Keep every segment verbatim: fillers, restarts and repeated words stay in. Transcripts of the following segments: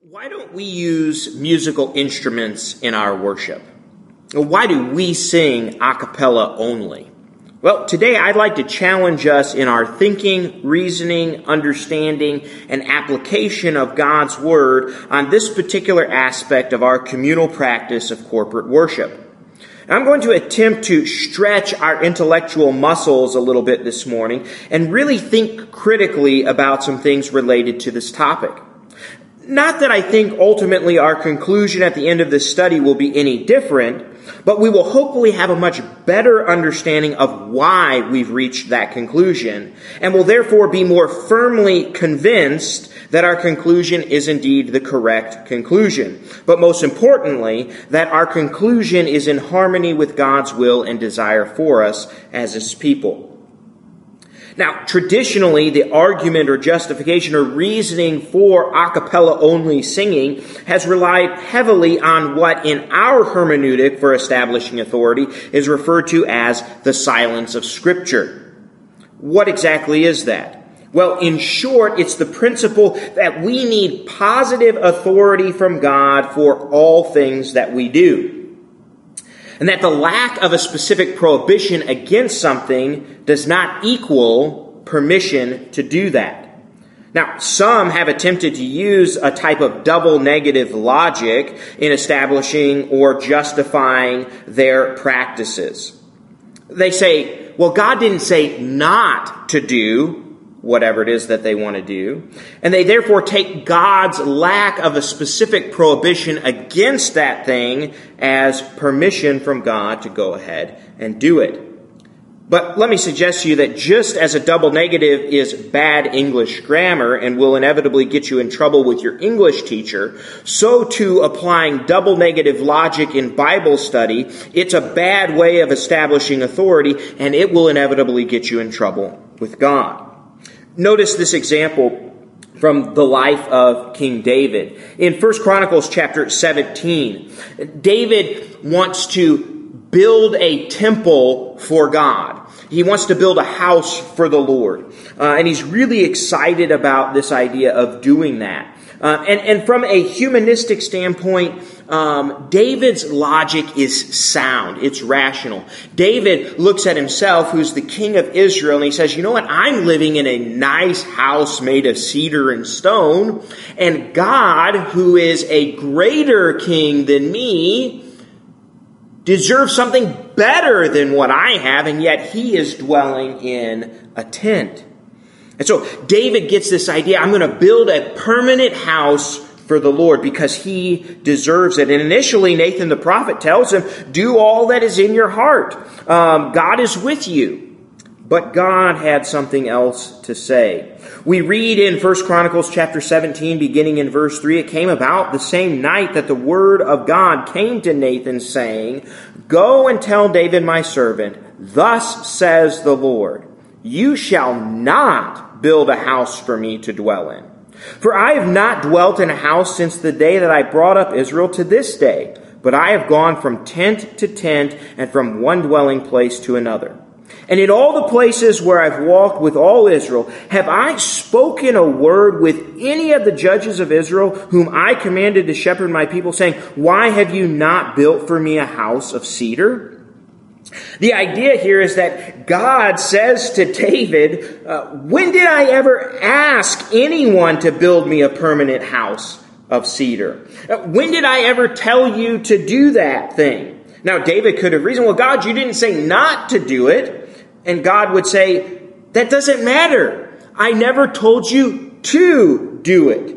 Why don't we use musical instruments in our worship? Why do we sing a cappella only? Well, today I'd like to challenge us in our thinking, reasoning, understanding, and application of God's Word on this particular aspect of our communal practice of corporate worship. I'm going to attempt to stretch our intellectual muscles a little bit this morning and really think critically about some things related to this topic. Not that I think ultimately our conclusion at the end of this study will be any different, but we will hopefully have a much better understanding of why we've reached that conclusion, and will therefore be more firmly convinced that our conclusion is indeed the correct conclusion. But most importantly, that our conclusion is in harmony with God's will and desire for us as His people. Now, traditionally, the argument or justification or reasoning for a cappella only singing has relied heavily on what in our hermeneutic for establishing authority is referred to as the silence of Scripture. What exactly is that? Well, in short, it's the principle that we need positive authority from God for all things that we do. And that the lack of a specific prohibition against something does not equal permission to do that. Now, some have attempted to use a type of double negative logic in establishing or justifying their practices. They say, well, God didn't say not to do whatever it is that they want to do, and they therefore take God's lack of a specific prohibition against that thing as permission from God to go ahead and do it. But let me suggest to you that just as a double negative is bad English grammar and will inevitably get you in trouble with your English teacher, so too applying double negative logic in Bible study, it's a bad way of establishing authority, and it will inevitably get you in trouble with God. Notice this example from the life of King David. In First Chronicles chapter seventeen, David wants to build a temple for God. He wants to build a house for the Lord. Uh, and he's really excited about this idea of doing that. Uh, and, and from a humanistic standpoint, um, David's logic is sound. It's rational. David looks at himself, who's the king of Israel, and he says, you know what? I'm living in a nice house made of cedar and stone, and God, who is a greater king than me, deserves something better than what I have, and yet he is dwelling in a tent. And so David gets this idea, I'm going to build a permanent house for the Lord because he deserves it. And initially, Nathan the prophet tells him, do all that is in your heart. Um, God is with you. But God had something else to say. We read in First Chronicles chapter seventeen, beginning in verse three, it came about the same night that the word of God came to Nathan, saying, go and tell David my servant, thus says the Lord, you shall not build a house for me to dwell in. For I have not dwelt in a house since the day that I brought up Israel to this day, but I have gone from tent to tent and from one dwelling place to another. And in all the places where I've walked with all Israel, have I spoken a word with any of the judges of Israel, whom I commanded to shepherd my people, saying, why have you not built for me a house of cedar? The idea here is that God says to David, uh, when did I ever ask anyone to build me a permanent house of cedar? Uh, when did I ever tell you to do that thing? Now, David could have reasoned, well, God, you didn't say not to do it. And God would say, that doesn't matter. I never told you to do it.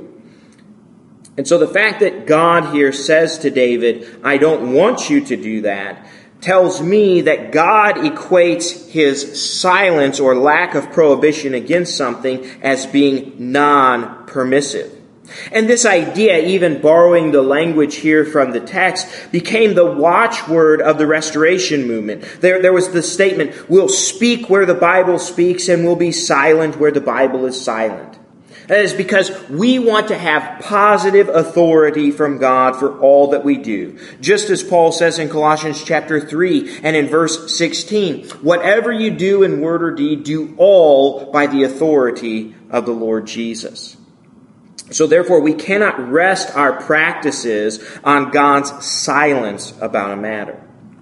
And so the fact that God here says to David, I don't want you to do that, tells me that God equates his silence or lack of prohibition against something as being non-permissive. And this idea, even borrowing the language here from the text, became the watchword of the Restoration movement. There, there was the statement, we'll speak where the Bible speaks and we'll be silent where the Bible is silent. That is because we want to have positive authority from God for all that we do. Just as Paul says in Colossians chapter three and in verse sixteen, whatever you do in word or deed, do all by the authority of the Lord Jesus. So therefore, we cannot rest our practices on God's silence about a matter.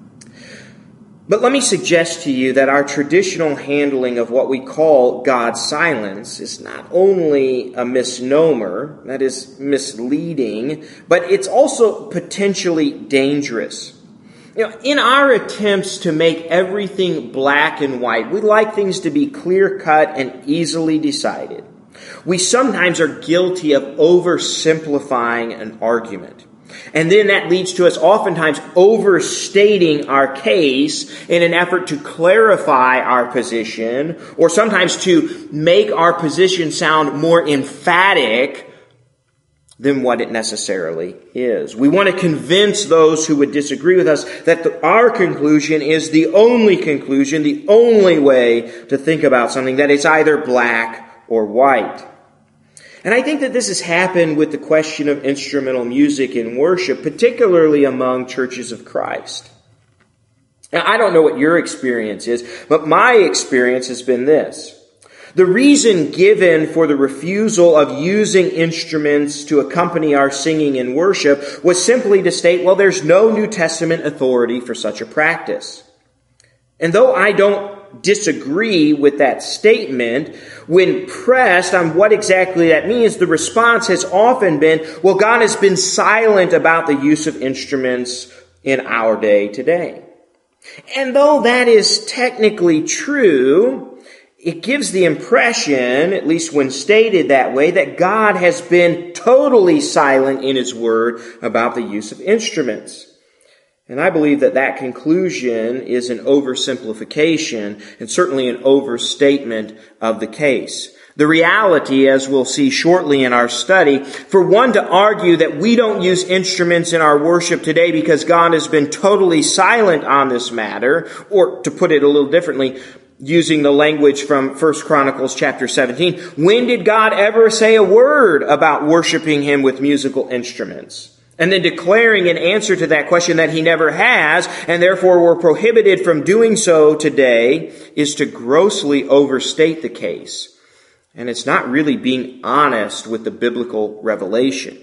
But let me suggest to you that our traditional handling of what we call God's silence is not only a misnomer, that is misleading, but it's also potentially dangerous. You know, in our attempts to make everything black and white, we like things to be clear-cut and easily decided. We sometimes are guilty of oversimplifying an argument. And then that leads to us oftentimes overstating our case in an effort to clarify our position, or sometimes to make our position sound more emphatic than what it necessarily is. We want to convince those who would disagree with us that the, our conclusion is the only conclusion, the only way to think about something, that it's either black or white. And I think that this has happened with the question of instrumental music in worship, particularly among churches of Christ. Now, I don't know what your experience is, but my experience has been this. The reason given for the refusal of using instruments to accompany our singing in worship was simply to state, well, there's no New Testament authority for such a practice. And though I don't disagree with that statement, when pressed on what exactly that means, the response has often been, well, God has been silent about the use of instruments in our day today. And though that is technically true, it gives the impression, at least when stated that way, that God has been totally silent in His Word about the use of instruments. And I believe that that conclusion is an oversimplification and certainly an overstatement of the case. The reality, as we'll see shortly in our study, for one to argue that we don't use instruments in our worship today because God has been totally silent on this matter, or to put it a little differently, using the language from First Chronicles chapter seventeen, when did God ever say a word about worshiping Him with musical instruments? And then declaring in answer to that question that He never has, and therefore we're prohibited from doing so today, is to grossly overstate the case. And it's not really being honest with the biblical revelation.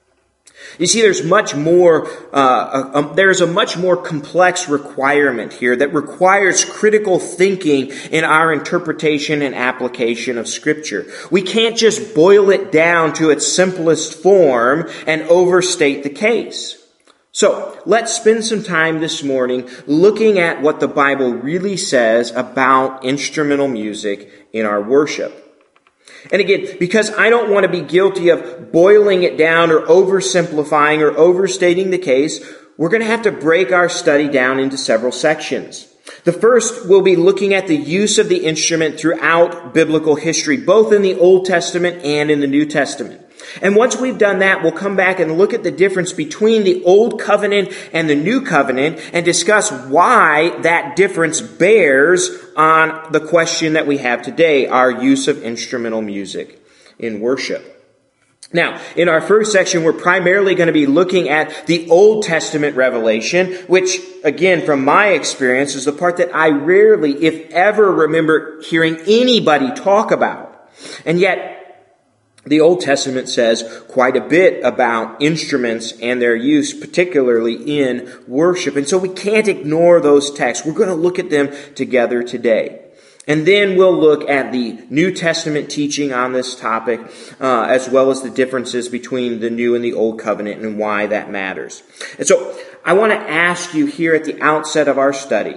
You see, there's much more, uh, a, a, there's a much more complex requirement here that requires critical thinking in our interpretation and application of Scripture. We can't just boil it down to its simplest form and overstate the case. So, let's spend some time this morning looking at what the Bible really says about instrumental music in our worship. And again, because I don't want to be guilty of boiling it down or oversimplifying or overstating the case, we're going to have to break our study down into several sections. The first, we'll be looking at the use of the instrument throughout biblical history, both in the Old Testament and in the New Testament. And once we've done that, we'll come back and look at the difference between the Old Covenant and the New Covenant and discuss why that difference bears on the question that we have today, our use of instrumental music in worship. Now, in our first section, we're primarily going to be looking at the Old Testament revelation, which, again, from my experience, is the part that I rarely, if ever, remember hearing anybody talk about. And yet, the Old Testament says quite a bit about instruments and their use, particularly in worship. And so we can't ignore those texts. We're going to look at them together today. And then we'll look at the New Testament teaching on this topic, uh, as well as the differences between the New and the Old Covenant and why that matters. And so I want to ask you here at the outset of our study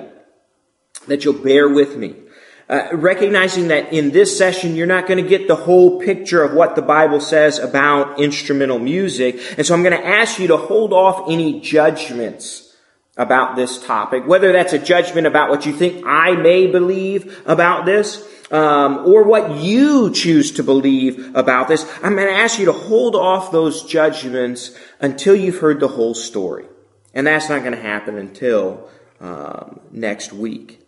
that you'll bear with me. Uh, recognizing that in this session, you're not going to get the whole picture of what the Bible says about instrumental music. And so I'm going to ask you to hold off any judgments about this topic, whether that's a judgment about what you think I may believe about this, um, or what you choose to believe about this. I'm going to ask you to hold off those judgments until you've heard the whole story. And that's not going to happen until um, next week.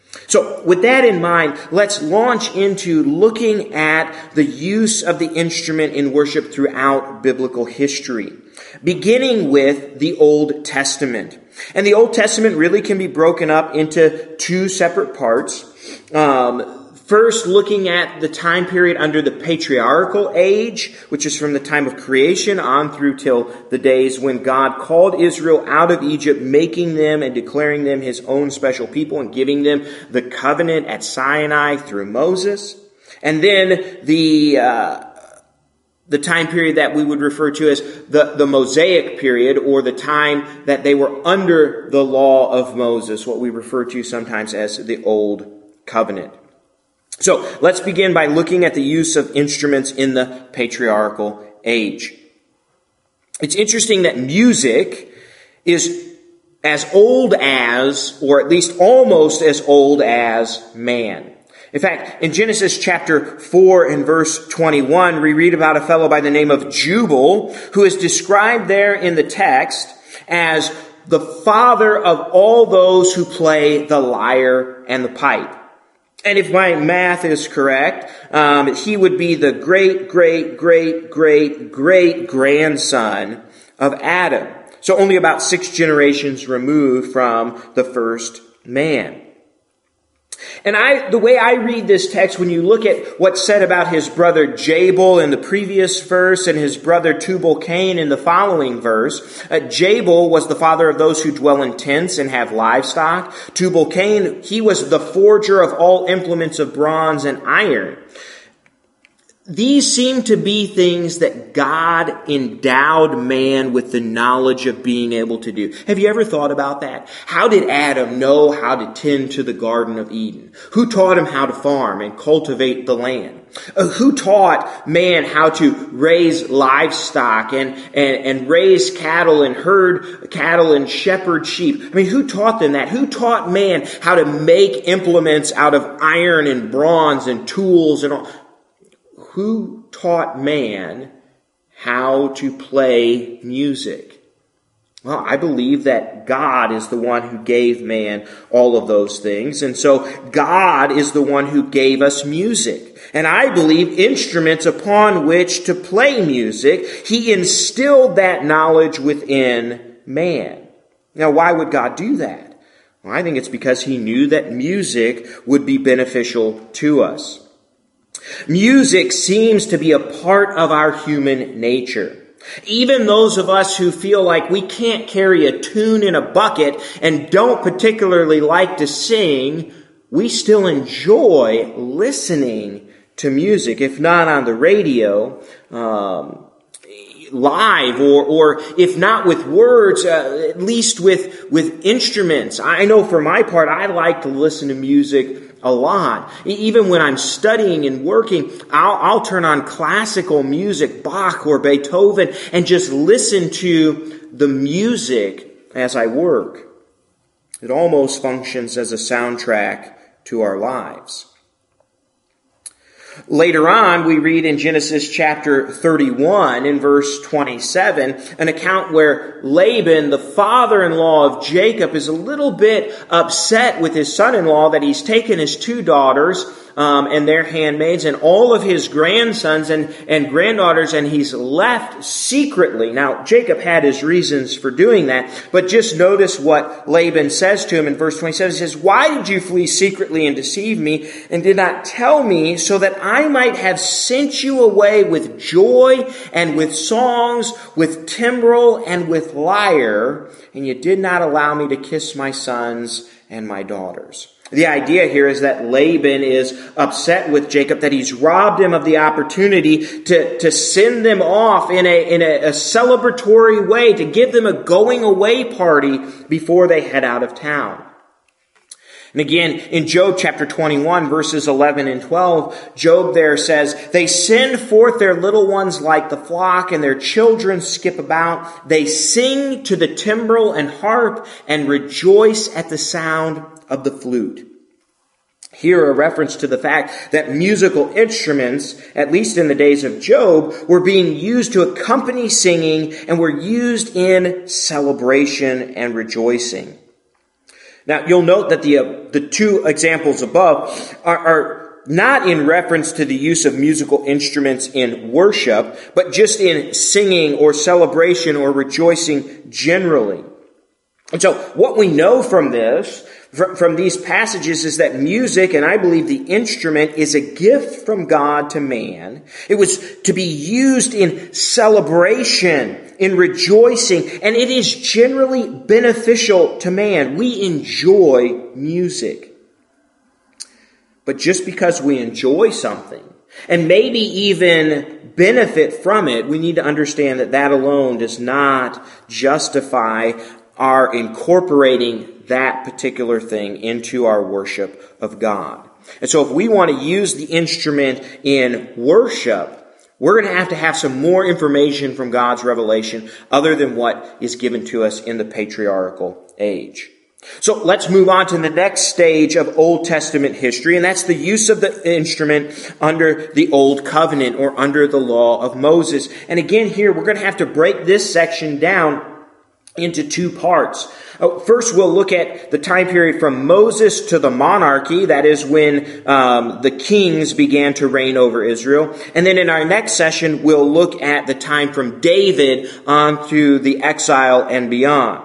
So with that in mind, let's launch into looking at the use of the instrument in worship throughout biblical history, beginning with the Old Testament. And the Old Testament really can be broken up into two separate parts. Um, First, looking at the time period under the patriarchal age, which is from the time of creation on through till the days when God called Israel out of Egypt, making them and declaring them his own special people and giving them the covenant at Sinai through Moses. And then the uh, the time period that we would refer to as the, the Mosaic period, or the time that they were under the law of Moses, what we refer to sometimes as the Old Covenant. So let's begin by looking at the use of instruments in the patriarchal age. It's interesting that music is as old as, or at least almost as old as, man. In fact, in Genesis chapter four and verse twenty-one, we read about a fellow by the name of Jubal, who is described there in the text as the father of all those who play the lyre and the pipe. And if my math is correct, um, he would be the great, great, great, great, great grandson of Adam. So only about six generations removed from the first man. And I, the way I read this text, when you look at what's said about his brother Jabal in the previous verse and his brother Tubal-Cain in the following verse, uh, Jabal was the father of those who dwell in tents and have livestock. Tubal-Cain, he was the forger of all implements of bronze and iron. These seem to be things that God endowed man with the knowledge of being able to do. Have you ever thought about that? How did Adam know how to tend to the Garden of Eden? Who taught him how to farm and cultivate the land? Uh, who taught man how to raise livestock and, and, and raise cattle and herd cattle and shepherd sheep? I mean, who taught them that? Who taught man how to make implements out of iron and bronze and tools and all? Who taught man how to play music? Well, I believe that God is the one who gave man all of those things. And so God is the one who gave us music. And I believe instruments upon which to play music. He instilled that knowledge within man. Now, why would God do that? Well, I think it's because he knew that music would be beneficial to us. Music seems to be a part of our human nature. Even those of us who feel like we can't carry a tune in a bucket and don't particularly like to sing, we still enjoy listening to music, if not on the radio, um, live, or, or if not with words, uh, at least with, with instruments. I know for my part, I like to listen to music a lot. Even when I'm studying and working, I'll, I'll turn on classical music, Bach or Beethoven, and just listen to the music as I work. It almost functions as a soundtrack to our lives. Later on, we read in Genesis chapter thirty-one, in verse twenty-seven, an account where Laban, the father-in-law of Jacob, is a little bit upset with his son-in-law that he's taken his two daughters um, and their handmaids and all of his grandsons and, and granddaughters, and he's left secretly. Now, Jacob had his reasons for doing that, but just notice what Laban says to him in verse twenty-seven. He says, "Why did you flee secretly and deceive me, and did not tell me, so that I might have sent you away with joy and with songs, with timbrel and with lyre, and you did not allow me to kiss my sons and my daughters." The idea here is that Laban is upset with Jacob, that he's robbed him of the opportunity to, to send them off in a, in a, a celebratory way, to give them a going away party before they head out of town. And again, in Job chapter twenty-one, verses eleven and twelve, Job there says, "They send forth their little ones like the flock, and their children skip about. They sing to the timbrel and harp, and rejoice at the sound of the flute." Here a reference to the fact that musical instruments, at least in the days of Job, were being used to accompany singing and were used in celebration and rejoicing. Now, you'll note that the uh, the two examples above are, are not in reference to the use of musical instruments in worship, but just in singing or celebration or rejoicing generally. And so what we know from this, from these passages is that music, and I believe the instrument, is a gift from God to man. It was to be used in celebration, in rejoicing, and it is generally beneficial to man. We enjoy music. But just because we enjoy something, and maybe even benefit from it, we need to understand that that alone does not justify our incorporating that particular thing into our worship of God. And so if we want to use the instrument in worship, we're going to have to have some more information from God's revelation other than what is given to us in the patriarchal age. So let's move on to the next stage of Old Testament history, and that's the use of the instrument under the Old Covenant or under the law of Moses. And again, here we're going to have to break this section down into two parts. First, we'll look at the time period from Moses to the monarchy. That is when um, the kings began to reign over Israel. And then in our next session, we'll look at the time from David on to the exile and beyond.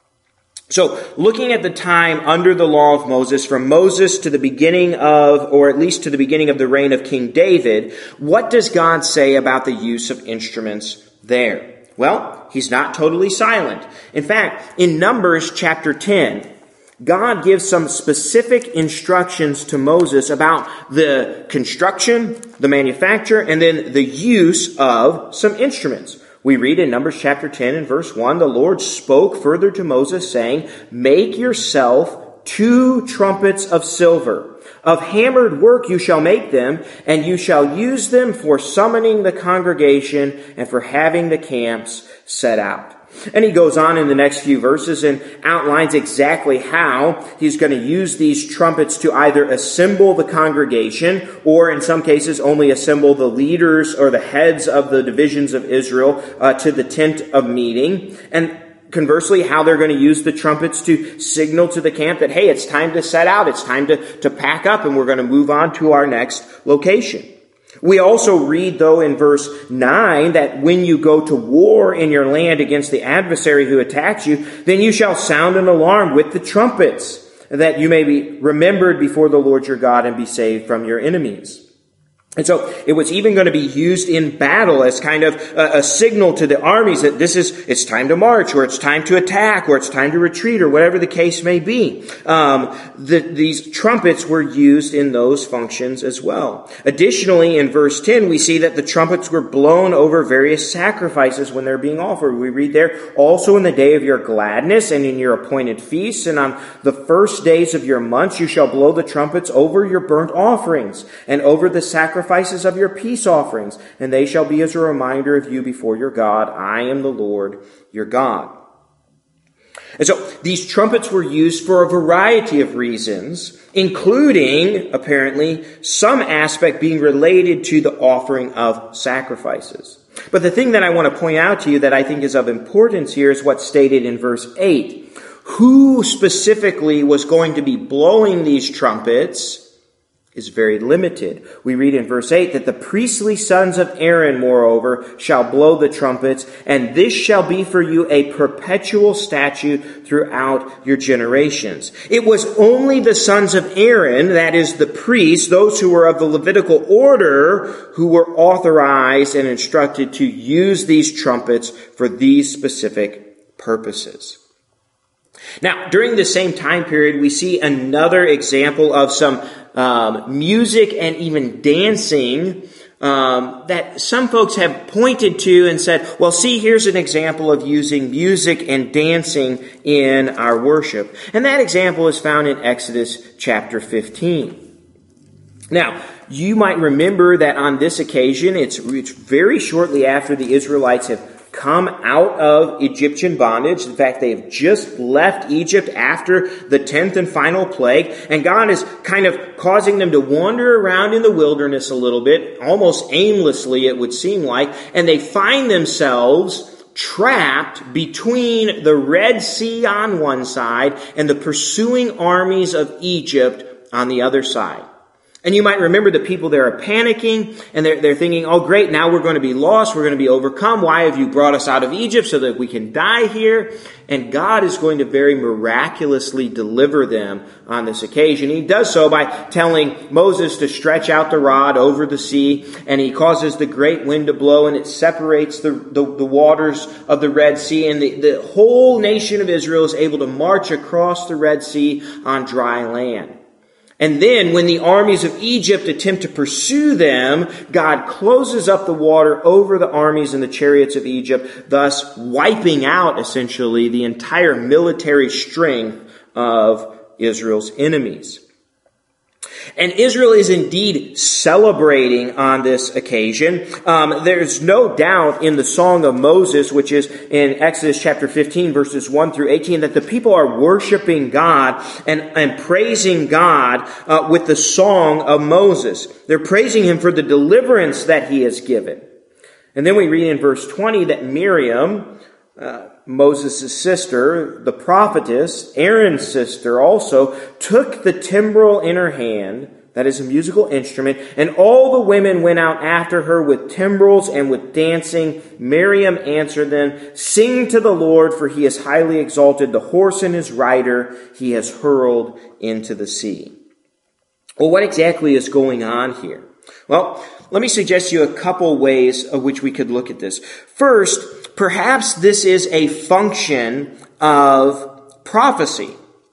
So, looking at the time under the law of Moses, from Moses to the beginning of, or at least to the beginning of the reign of King David, what does God say about the use of instruments there? Well, he's not totally silent. In fact, in Numbers chapter ten, God gives some specific instructions to Moses about the construction, the manufacture, and then the use of some instruments. We read in Numbers chapter ten and verse one, the Lord spoke further to Moses, saying, "Make yourself two trumpets of silver. Of hammered work you shall make them, and you shall use them for summoning the congregation and for having the camps set out." And he goes on in the next few verses and outlines exactly how he's going to use these trumpets to either assemble the congregation or in some cases only assemble the leaders or the heads of the divisions of Israel uh, to the tent of meeting. And conversely, how they're going to use the trumpets to signal to the camp that, hey, it's time to set out, it's time to, to pack up, and we're going to move on to our next location. We also read, though, in verse nine, that when you go to war in your land against the adversary who attacks you, then you shall sound an alarm with the trumpets, that you may be remembered before the Lord your God and be saved from your enemies. And so it was even going to be used in battle as kind of a, a signal to the armies that this is, it's time to march, or it's time to attack, or it's time to retreat, or whatever the case may be. Um, the, these trumpets were used in those functions as well. Additionally, in verse ten, we see that the trumpets were blown over various sacrifices when they're being offered. We read there, also in the day of your gladness and in your appointed feasts and on the first days of your months, you shall blow the trumpets over your burnt offerings and over the sacrifices of your peace offerings, and they shall be as a reminder of you before your God. I am the Lord your God. And so these trumpets were used for a variety of reasons, including, apparently, some aspect being related to the offering of sacrifices. But the thing that I want to point out to you that I think is of importance here is what's stated in verse eight. Who specifically was going to be blowing these trumpets is very limited. We read in verse eight that the priestly sons of Aaron, moreover, shall blow the trumpets, and this shall be for you a perpetual statute throughout your generations. It was only the sons of Aaron, that is the priests, those who were of the Levitical order, who were authorized and instructed to use these trumpets for these specific purposes. Now, during the same time period, we see another example of some um, music and even dancing um, that some folks have pointed to and said, well, see, here's an example of using music and dancing in our worship. And that example is found in Exodus chapter fifteen. Now, you might remember that on this occasion, it's, it's very shortly after the Israelites have come out of Egyptian bondage. In fact, they have just left Egypt after the tenth and final plague, and God is kind of causing them to wander around in the wilderness a little bit, almost aimlessly it would seem like, and they find themselves trapped between the Red Sea on one side and the pursuing armies of Egypt on the other side. And you might remember the people there are panicking, and they're, they're thinking, oh great, now we're going to be lost, we're going to be overcome. Why have you brought us out of Egypt so that we can die here? And God is going to very miraculously deliver them on this occasion. He does so by telling Moses to stretch out the rod over the sea, and he causes the great wind to blow, and it separates the, the, the waters of the Red Sea, and the, the whole nation of Israel is able to march across the Red Sea on dry land. And then when the armies of Egypt attempt to pursue them, God closes up the water over the armies and the chariots of Egypt, thus wiping out essentially the entire military strength of Israel's enemies. And Israel is indeed celebrating on this occasion. Um, there's no doubt in the Song of Moses, which is in Exodus chapter fifteen, verses one through eighteen, that the people are worshiping God and, and praising God uh, with the Song of Moses. They're praising him for the deliverance that he has given. And then we read in verse twenty that Miriam, uh, Moses' sister, the prophetess, Aaron's sister also, took the timbrel in her hand, that is a musical instrument, and all the women went out after her with timbrels and with dancing. Miriam answered them, "Sing to the Lord, for he has highly exalted the horse and his rider he has hurled into the sea." Well, what exactly is going on here? Well, let me suggest to you a couple ways of which we could look at this. First, perhaps this is a function of prophecy.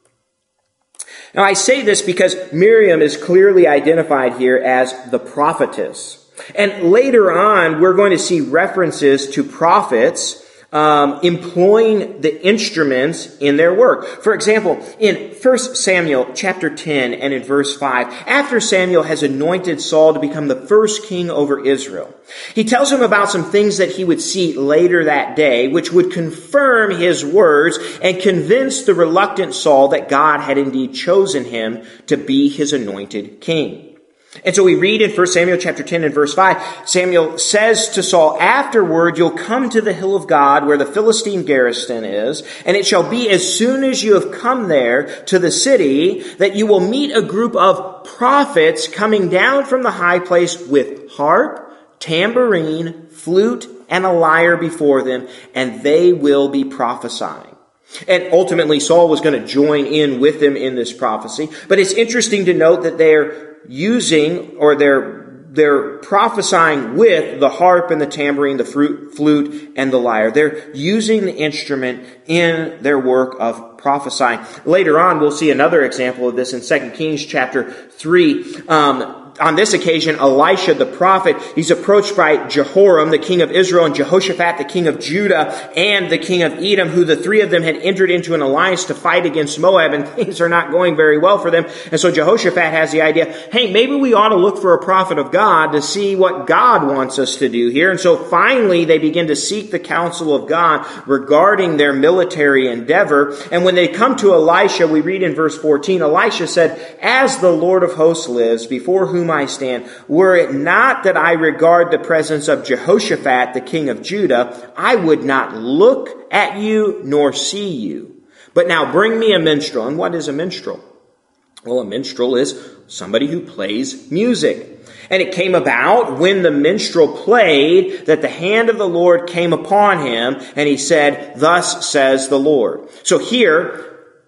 Now, I say this because Miriam is clearly identified here as the prophetess. And later on, we're going to see references to prophets Um, employing the instruments in their work. For example, in First Samuel chapter ten and in verse five, after Samuel has anointed Saul to become the first king over Israel, he tells him about some things that he would see later that day, which would confirm his words and convince the reluctant Saul that God had indeed chosen him to be his anointed king. And so we read in First Samuel chapter ten and verse five, Samuel says to Saul, "Afterward you'll come to the hill of God where the Philistine garrison is, and it shall be as soon as you have come there to the city that you will meet a group of prophets coming down from the high place with harp, tambourine, flute, and a lyre before them, and they will be prophesying." And ultimately Saul was going to join in with them in this prophecy. But it's interesting to note that they're using, or they're, they're prophesying with the harp and the tambourine, the fruit, flute, and the lyre. They're using the instrument in their work of prophesying. Later on, we'll see another example of this in Second Kings chapter three. Um, On this occasion, Elisha the prophet, he's approached by Jehoram, the king of Israel, and Jehoshaphat, the king of Judah, and the king of Edom, who the three of them had entered into an alliance to fight against Moab, and things are not going very well for them. And so Jehoshaphat has the idea, hey, maybe we ought to look for a prophet of God to see what God wants us to do here. And so finally, they begin to seek the counsel of God regarding their military endeavor. And when they come to Elisha, we read in verse fourteen, Elisha said, "As the Lord of hosts lives, before whom I stand, were it not that I regard the presence of Jehoshaphat, the king of Judah, I would not look at you nor see you. But now bring me a minstrel." And what is a minstrel? Well, a minstrel is somebody who plays music. And it came about when the minstrel played that the hand of the Lord came upon him, and he said, "Thus says the Lord." So here,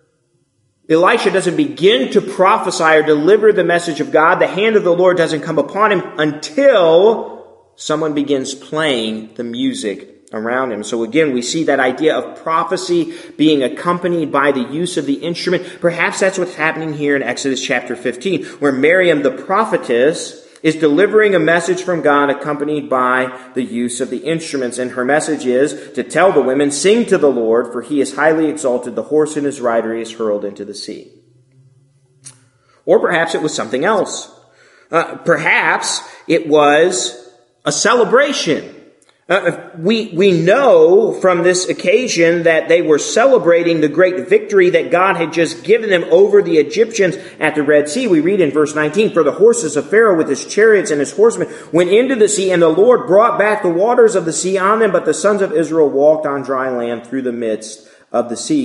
Elisha doesn't begin to prophesy or deliver the message of God. The hand of the Lord doesn't come upon him until someone begins playing the music around him. So again, we see that idea of prophecy being accompanied by the use of the instrument. Perhaps that's what's happening here in Exodus chapter fifteen, where Miriam, the prophetess, is delivering a message from God accompanied by the use of the instruments. And her message is to tell the women, "Sing to the Lord, for he is highly exalted. The horse and his rider he is hurled into the sea." Or perhaps it was something else. Uh, perhaps it was a celebration. Uh, we, we know from this occasion that they were celebrating the great victory that God had just given them over the Egyptians at the Red Sea. We read in verse nineteen, "For the horses of Pharaoh with his chariots and his horsemen went into the sea, and the Lord brought back the waters of the sea on them, but the sons of Israel walked on dry land through the midst of the sea."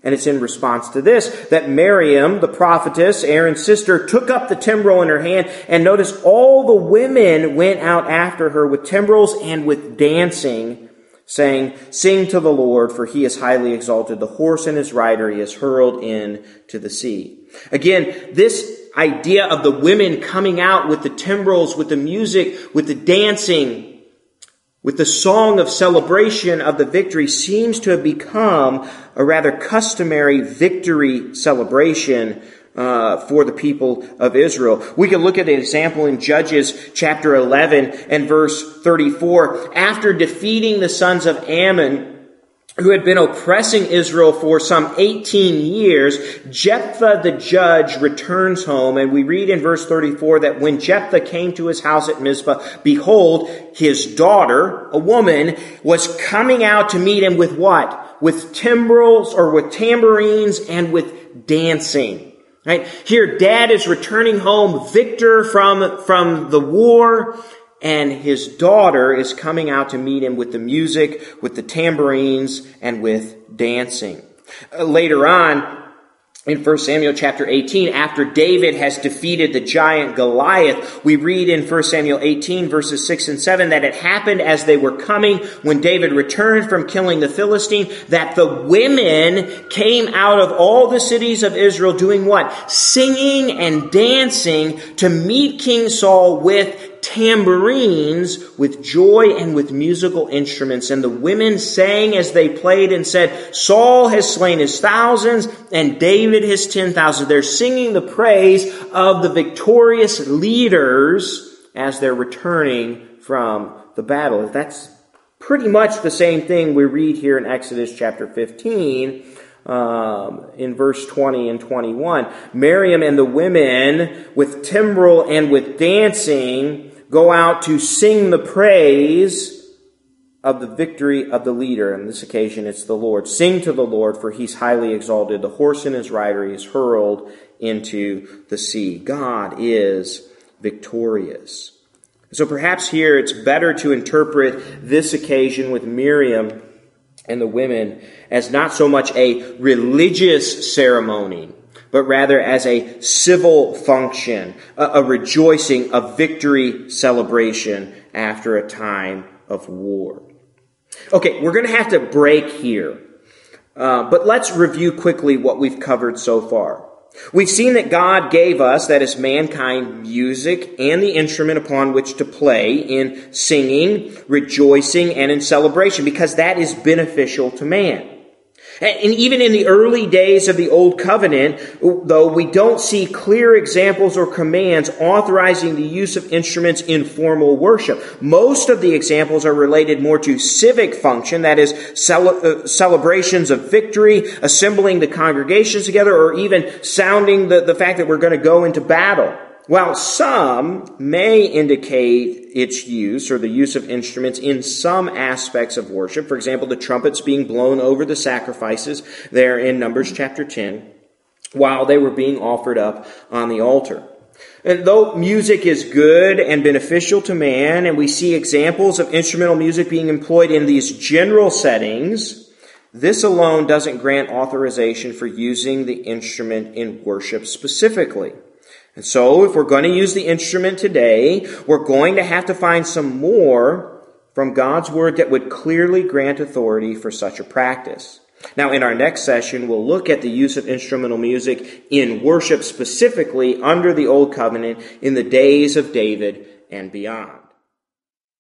And it's in response to this that Miriam, the prophetess, Aaron's sister, took up the timbrel in her hand. And notice all the women went out after her with timbrels and with dancing, saying, "Sing to the Lord, for he is highly exalted. The horse and his rider he has hurled into the sea." Again, this idea of the women coming out with the timbrels, with the music, with the dancing, with the song of celebration of the victory seems to have become a rather customary victory celebration uh, for the people of Israel. We can look at an example in Judges chapter eleven and verse thirty-four. After defeating the sons of Ammon, who had been oppressing Israel for some eighteen years, Jephthah the judge returns home, and we read in verse thirty-four that when Jephthah came to his house at Mizpah, behold, his daughter, a woman, was coming out to meet him with what? With timbrels or with tambourines and with dancing. Right? Here, dad is returning home, victor from, from the war, and his daughter is coming out to meet him with the music, with the tambourines, and with dancing. Uh, later on, in First Samuel chapter eighteen, after David has defeated the giant Goliath, we read in First Samuel eighteen verses six and seven that it happened as they were coming, when David returned from killing the Philistine, that the women came out of all the cities of Israel doing what? Singing and dancing to meet King Saul with tambourines, with joy and with musical instruments. And the women sang as they played and said, "Saul has slain his thousands and David his ten thousand." They're singing the praise of the victorious leaders as they're returning from the battle. That's pretty much the same thing we read here in Exodus chapter fifteen. Um, in verse twenty and twenty-one, Miriam and the women with timbrel and with dancing go out to sing the praise of the victory of the leader. On this occasion, it's the Lord. Sing to the Lord, for he's highly exalted. The horse and his rider he is hurled into the sea. God is victorious. So perhaps here it's better to interpret this occasion with Miriam and the women as not so much a religious ceremony, but rather as a civil function, a, a rejoicing, a victory celebration after a time of war. Okay, we're going to have to break here, uh, but let's review quickly what we've covered so far. We've seen that God gave us, that is mankind, music and the instrument upon which to play in singing, rejoicing, and in celebration, because that is beneficial to man. And even in the early days of the Old Covenant, though, we don't see clear examples or commands authorizing the use of instruments in formal worship. Most of the examples are related more to civic function, that is, cele- uh, celebrations of victory, assembling the congregations together, or even sounding the, the fact that we're going to go into battle. While some may indicate its use or the use of instruments in some aspects of worship, for example, the trumpets being blown over the sacrifices there in Numbers chapter ten, while they were being offered up on the altar. And though music is good and beneficial to man, and we see examples of instrumental music being employed in these general settings, this alone doesn't grant authorization for using the instrument in worship specifically. And so, if we're going to use the instrument today, we're going to have to find some more from God's Word that would clearly grant authority for such a practice. Now, in our next session, we'll look at the use of instrumental music in worship specifically under the Old Covenant in the days of David and beyond.